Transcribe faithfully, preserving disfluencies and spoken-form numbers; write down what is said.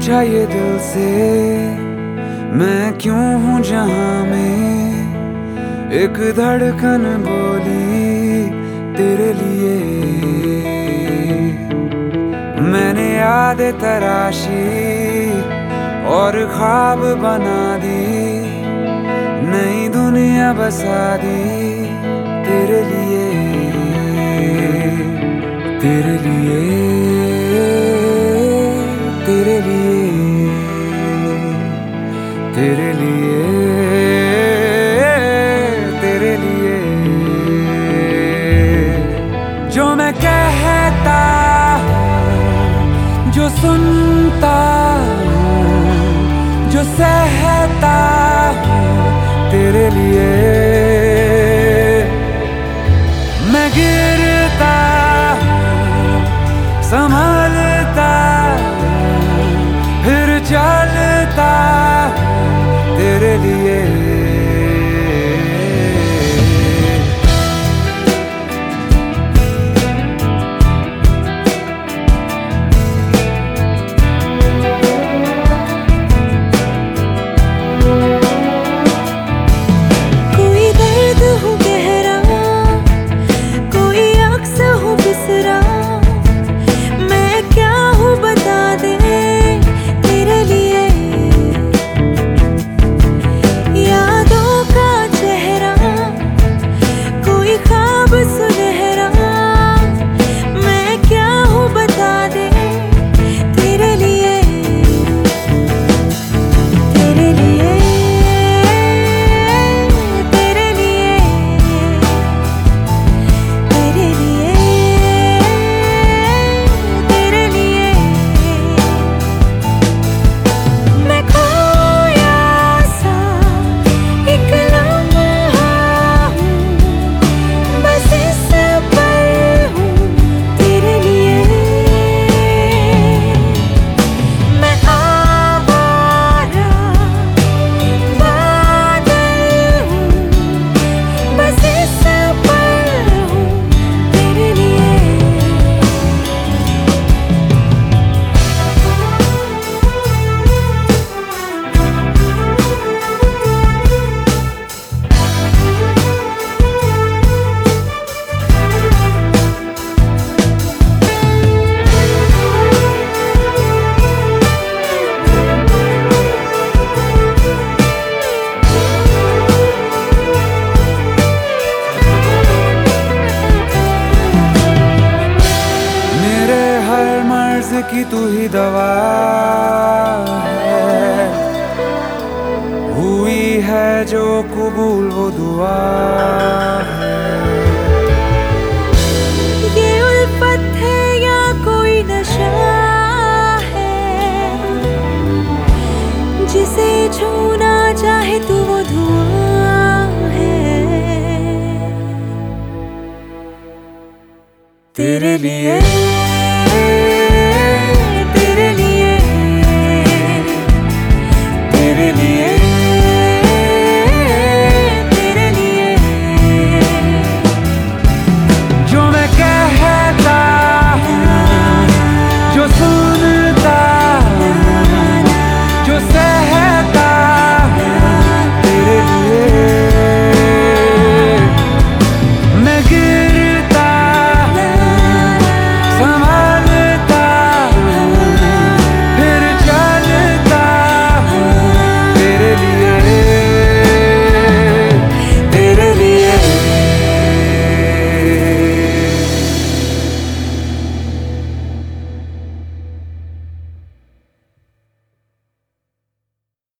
पूछा ये दिल से मैं क्यों हूँ जहां में, एक धड़कन बोली तेरे लिए। मैंने याद तराशी और ख्वाब बना दी, नई दुनिया बसा दी तेरे लिए, तेरे लिए, तेरे लिए, तेरे लिए, तेरे लिए। जो मैं कहता हूँ, जो सुनता हूँ, जो सहता हूँ तेरे लिए। मैं गिरता हूँ, संभलता हूँ, फिर चलता हूँ तेरे लिए। की तू ही दवा है, हुई है जो कबूल वो दुआ है। ये उल्फत है या कोई नशा है, जिसे छूना चाहे तू वो धुआं है तेरे लिए।